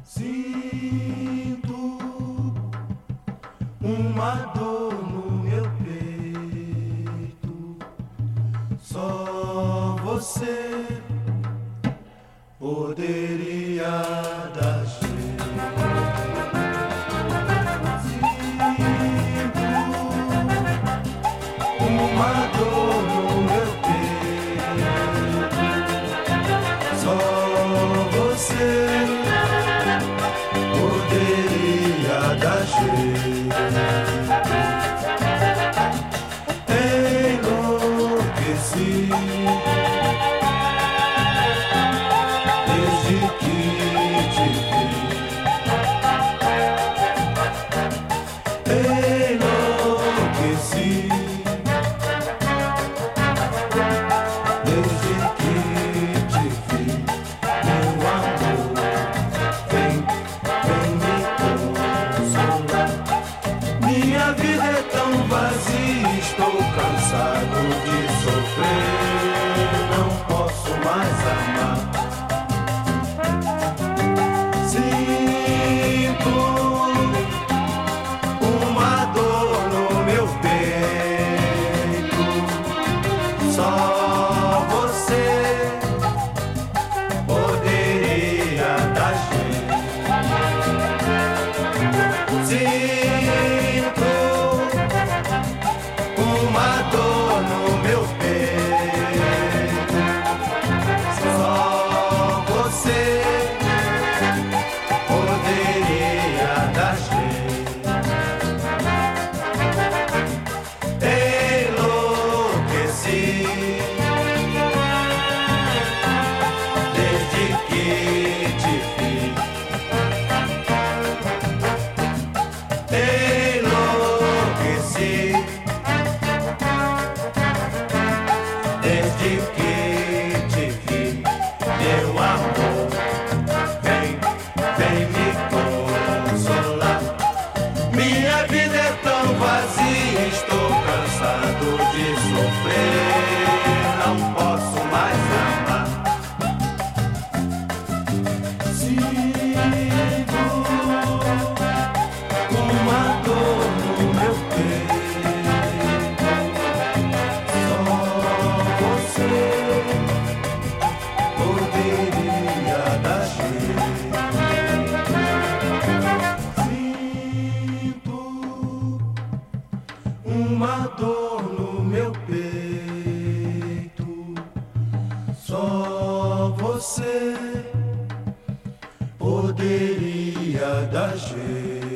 Sinto uma dor no meu peito, só você poderia dar jeito. Sinto uma dor no meu peito, só você poderia dar jeito. Enlouqueci desde que te vi. Enlouqueci desde que te vi. Meu amor, vem me consolar. Minha vida é tão vazia, estou cansado de sofrer, não posso mais amar. Sinto uma dor no meu peito, só você poderia dar jeito. Sinto uma dor no meu peito, só você poderia dar jeito. Enlouqueci desde que te vi. Enlouqueci desde que te vi. Meu amor, vem me consolar. Minha vida é tão vazia, estou cansado de sofrer, não posso mais amar. Sinto uma dor no meu peito, só você poderia dar jeito. Sinto uma dor no meu peito, só você poderia dar jeito.